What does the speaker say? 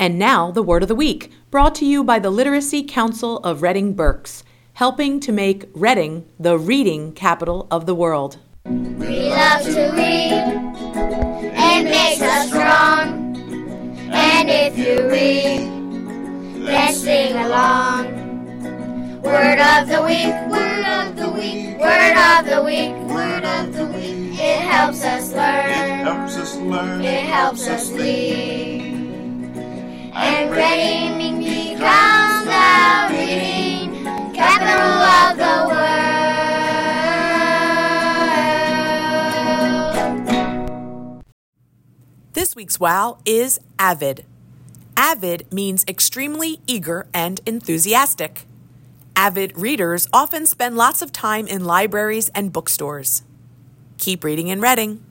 And now, the Word of the Week, brought to you by the Literacy Council of Reading Berks, helping to make Reading the reading capital of the world. We love to read. It makes us strong. And if you read, let's sing along. Word of the week, word of the week, word of the week, word of the week. It helps us learn. It helps us learn. It helps us lead. And Reading becomes the reading capital of the world. This week's wow is avid. Avid means extremely eager and enthusiastic. Avid readers often spend lots of time in libraries and bookstores. Keep reading and reading.